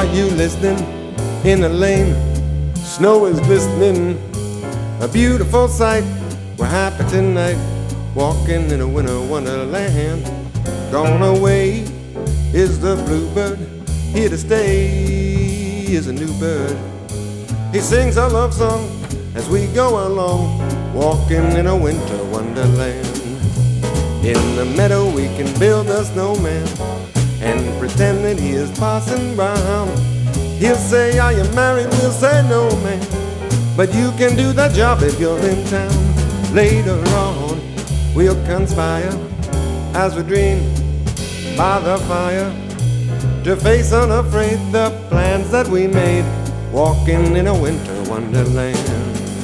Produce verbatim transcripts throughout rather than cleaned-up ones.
you listening? In the lane, snow is glistening, a beautiful sight. We're happy tonight, walking in a winter wonderland. Gone away is the bluebird, here to stay is a new bird. He sings a love song as we go along, walking in a winter wonderland. In the meadow we can build a snowman and pretend that he is Parson Brown. He'll say, are you married? We'll say, no, man, but you can do the job if you're in town. Later on, we'll conspire as we dream by the fire to face unafraid the plans that we made, walking in a winter wonderland.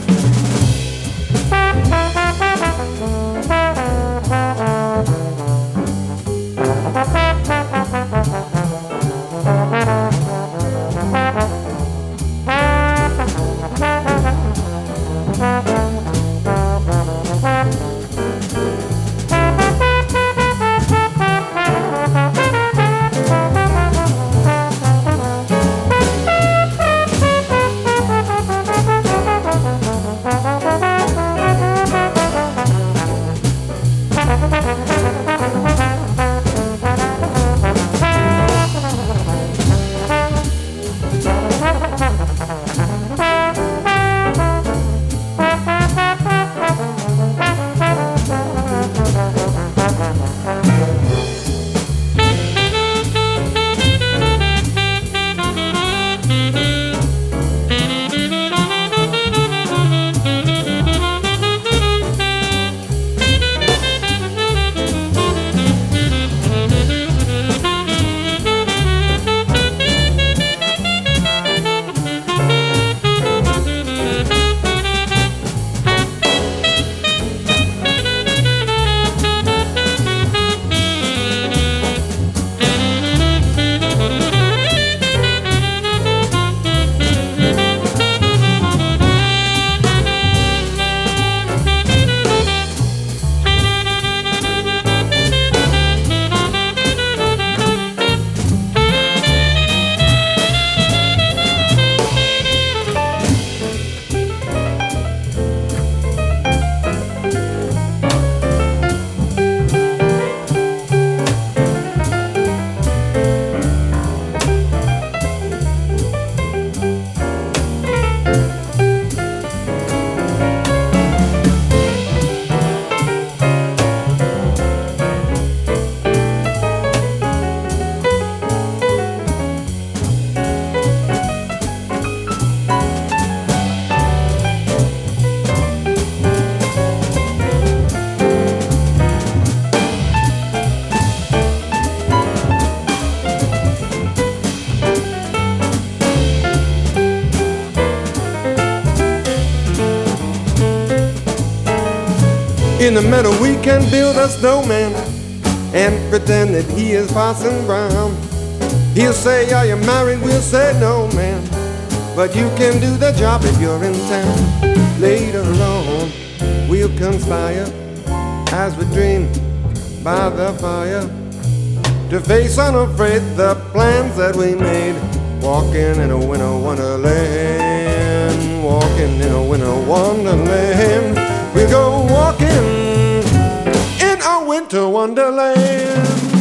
In the meadow we can build a snowman and pretend that he is Parson Brown. He'll say, are you married? We'll say, no, man, but you can do the job if you're in town. Later on, we'll conspire as we dream by the fire to face unafraid the plans that we made, walking in a winter wonderland, walking in a winter wonderland. We go walking in a winter wonderland.